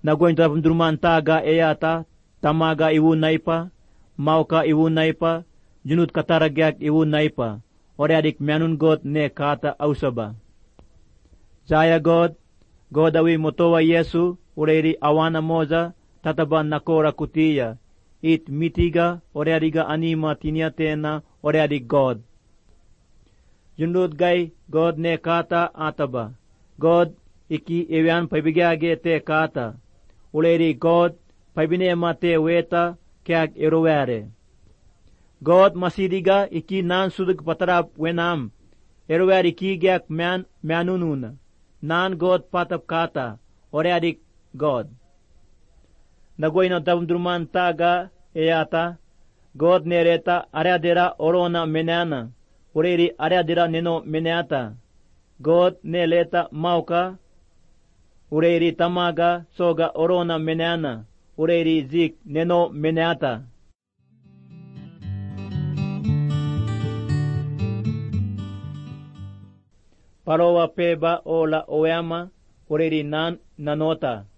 Nagoin tapumduruman taga eyata, tamaga iwu naipa, mauka iwu naipa, junut kataragyak iwu naipa, ore adik mianun God ne kata ausaba. Zaya God awi motowa Yesu, ureri awana moza, tataba nakora kutiya, it mitiga, ore adiga anima tiniatena, ore adik God. Junut gay, God ne kata ataba, God iki ewian paibigage te kata, uleri God paibinema te weta kag erowere. God masidiga iki nan sudug patarap wenam, erowere iki gyak mianununa, nan God patap kata, ore adik God. Nagoy na dabumdruman taga eyata, God nereta areadera orona menana, ureri areadera neno meneata, God neleta mauka, ureri tamaga soga orona meneana, ureri zik neno meneata. Parowa peba ola oema, ureri nan nanota.